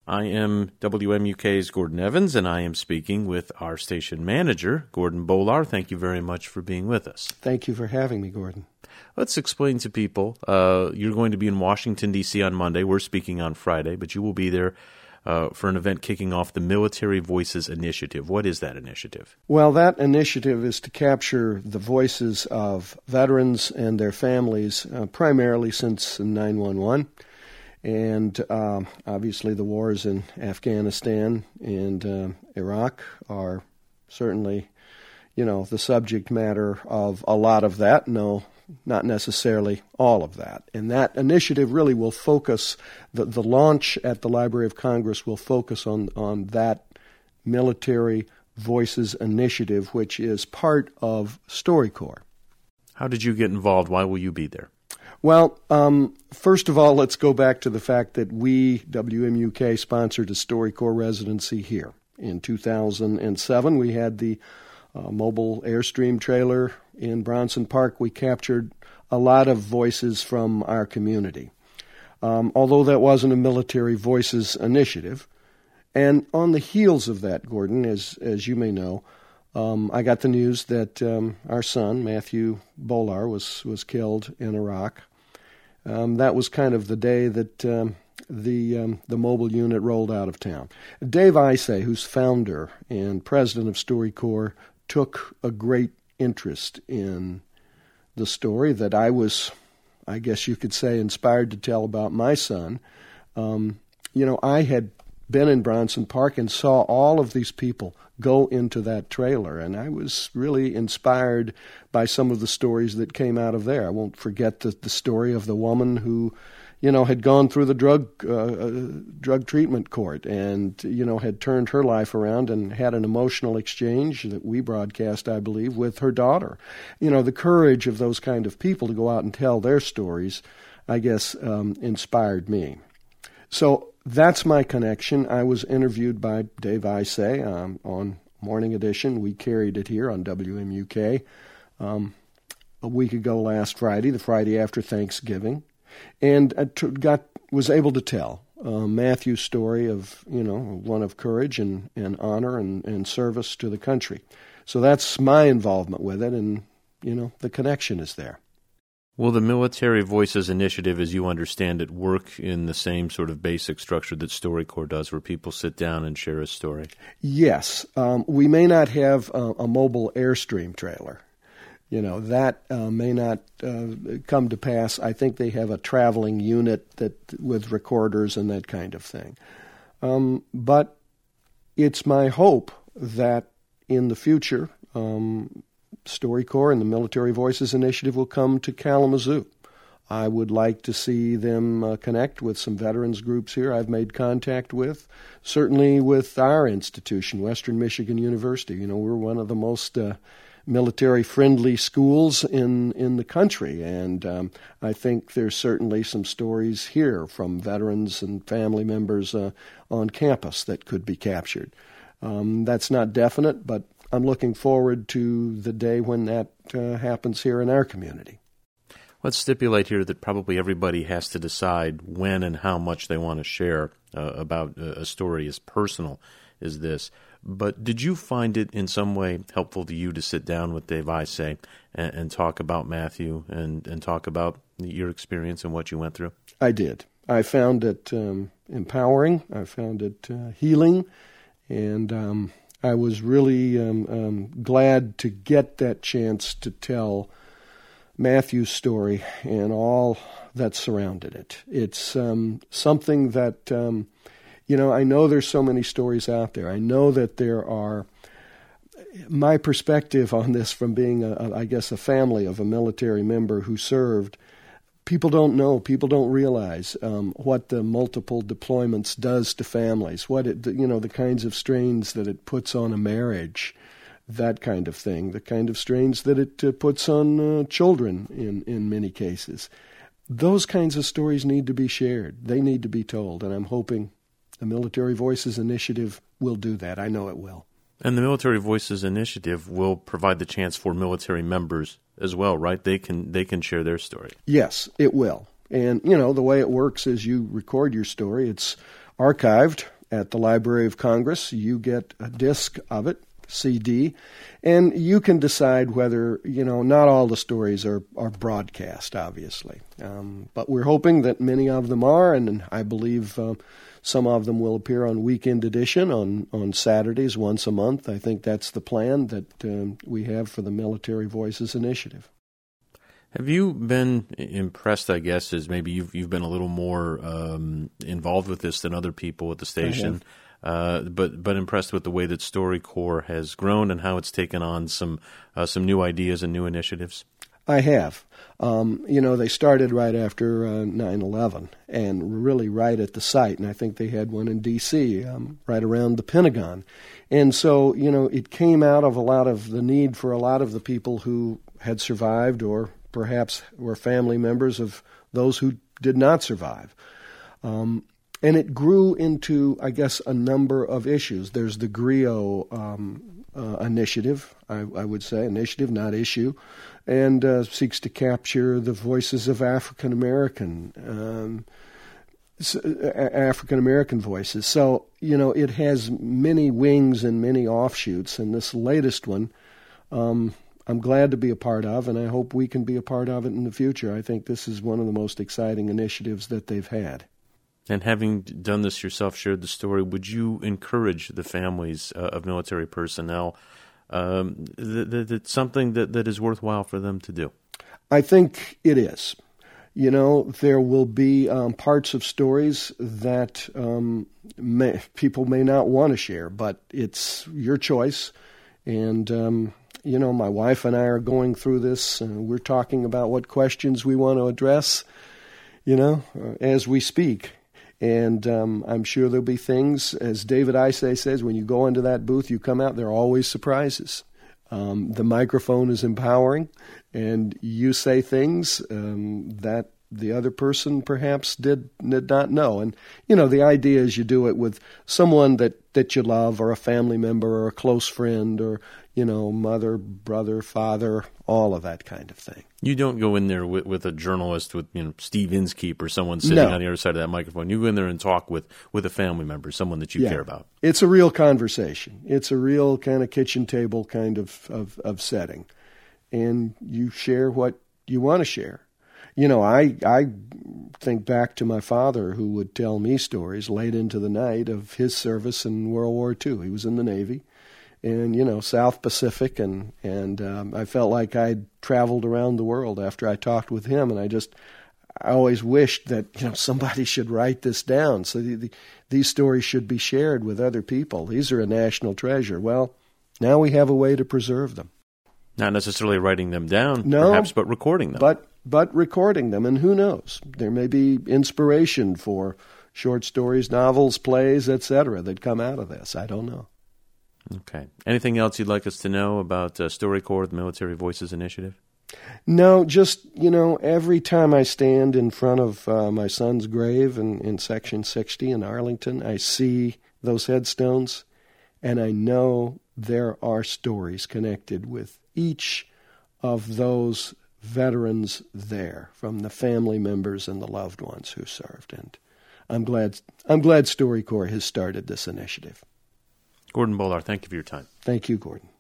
I am WMUK's Gordon Evans, and I am speaking with our station manager, Gordon Bolar. Thank you very much for being with us. Thank you for having me, Gordon. Let's explain to people, you're going to be in Washington, D.C. on Monday. We're speaking on Friday, but you will be there for an event kicking off the Military Voices Initiative. What is that initiative? Well, that initiative is to capture the voices of veterans and their families, primarily since 9/11. And obviously the wars in Afghanistan and Iraq are certainly, the subject matter of a lot of that. No, not necessarily all of that. And that initiative really will focus, the launch at the Library of Congress will focus on that Military Voices Initiative, which is part of StoryCorps. How did you get involved? Why will you be there? Well, first of all, let's go back to the fact that we, WMUK, sponsored a StoryCorps residency here. In 2007, we had the mobile Airstream trailer in Bronson Park. We captured a lot of voices from our community, although that wasn't a Military Voices initiative. And on the heels of that, Gordon, as you may know, I got the news that our son, Matthew Bolar, was killed in Iraq. That was kind of the day that the mobile unit rolled out of town. Dave Isay, who's founder and president of StoryCorps, took a great interest in the story that I was, I guess you could say, inspired to tell about my son. I had been in Bronson Park and saw all of these people go into that trailer, and I was really inspired by some of the stories that came out of there. I won't forget the story of the woman who, had gone through the drug treatment court and, had turned her life around and had an emotional exchange that we broadcast, I believe, with her daughter. The courage of those kind of people to go out and tell their stories, I guess, inspired me. So that's my connection. I was interviewed by Dave Isay on Morning Edition. We carried it here on WMUK a week ago last Friday, the Friday after Thanksgiving, and I was able to tell Matthew's story of, one of courage and honor and service to the country. So that's my involvement with it, and, the connection is there. Will the Military Voices Initiative, as you understand it, work in the same sort of basic structure that StoryCorps does, where people sit down and share a story? Yes. We may not have a mobile Airstream trailer. That may not come to pass. I think they have a traveling unit with recorders and that kind of thing. But it's my hope that in the future, StoryCorps and the Military Voices Initiative will come to Kalamazoo. I would like to see them connect with some veterans groups here I've made contact with, certainly with our institution, Western Michigan University. We're one of the most military-friendly schools in the country, and I think there's certainly some stories here from veterans and family members on campus that could be captured. That's not definite, but I'm looking forward to the day when that happens here in our community. Let's stipulate here that probably everybody has to decide when and how much they want to share about a story as personal as this. But did you find it in some way helpful to you to sit down with Dave Isay and talk about Matthew and talk about your experience and what you went through? I did. I found it empowering. I found it healing. And I was really glad to get that chance to tell Matthew's story and all that surrounded it. It's something that, I know there's so many stories out there. I know that there are, my perspective on this from being, a family of a military member who served, people don't know, people don't realize what the multiple deployments does to families, what it, the kinds of strains that it puts on a marriage, that kind of thing, the kind of strains that it puts on children in many cases. Those kinds of stories need to be shared. They need to be told, and I'm hoping the Military Voices Initiative will do that. I know it will. And the Military Voices Initiative will provide the chance for military members as well, right? They can share their story. Yes, it will. And, the way it works is you record your story. It's archived at the Library of Congress. You get a disc of it, CD, and you can decide whether, not all the stories are broadcast, obviously. But we're hoping that many of them are, and I believe some of them will appear on Weekend Edition on Saturdays once a month. I think that's the plan that we have for the Military Voices Initiative. Have you been impressed, I guess, as maybe you've been a little more involved with this than other people at the station, but impressed with the way that StoryCorps has grown and how it's taken on some new ideas and new initiatives? I have. They started right after 9/11 and really right at the site, and I think they had one in D.C., right around the Pentagon. And so, it came out of a lot of the need for a lot of the people who had survived or perhaps were family members of those who did not survive. And it grew into, I guess, a number of issues. There's the GRIO initiative, I would say, initiative, not issue, and seeks to capture the voices of African American voices. So, it has many wings and many offshoots, and this latest one, I'm glad to be a part of, and I hope we can be a part of it in the future. I think this is one of the most exciting initiatives that they've had. And having done this yourself, shared the story, would you encourage the families of military personnel that's something that is worthwhile for them to do? I think it is. There will be parts of stories that people may not want to share, but it's your choice. And my wife and I are going through this. We're talking about what questions we want to address, as we speak. And I'm sure there'll be things, as David Isay says, when you go into that booth, you come out, there are always surprises. The microphone is empowering, and you say things that the other person perhaps did not know. And, the idea is you do it with someone that you love, or a family member, or a close friend, or, mother, brother, father, all of that kind of thing. You don't go in there with a journalist, with Steve Inskeep or someone sitting on the other side of that microphone. You go in there and talk with a family member, someone that you care about. It's a real conversation. It's a real kind of kitchen table kind of setting. And you share what you want to share. I think back to my father, who would tell me stories late into the night of his service in World War II. He was in the Navy. And, South Pacific, and I felt like I'd traveled around the world after I talked with him, and I always wished that, somebody should write this down, so these stories should be shared with other people. These are a national treasure. Well, now we have a way to preserve them. Not necessarily writing them down, perhaps, but recording them. But recording them, and who knows? There may be inspiration for short stories, novels, plays, etc. that come out of this. I don't know. Okay. Anything else you'd like us to know about StoryCorps, the Military Voices Initiative? No, just, every time I stand in front of my son's grave in Section 60 in Arlington, I see those headstones, and I know there are stories connected with each of those veterans there, from the family members and the loved ones who served. And I'm glad StoryCorps has started this initiative. Gordon Bolar, thank you for your time. Thank you, Gordon.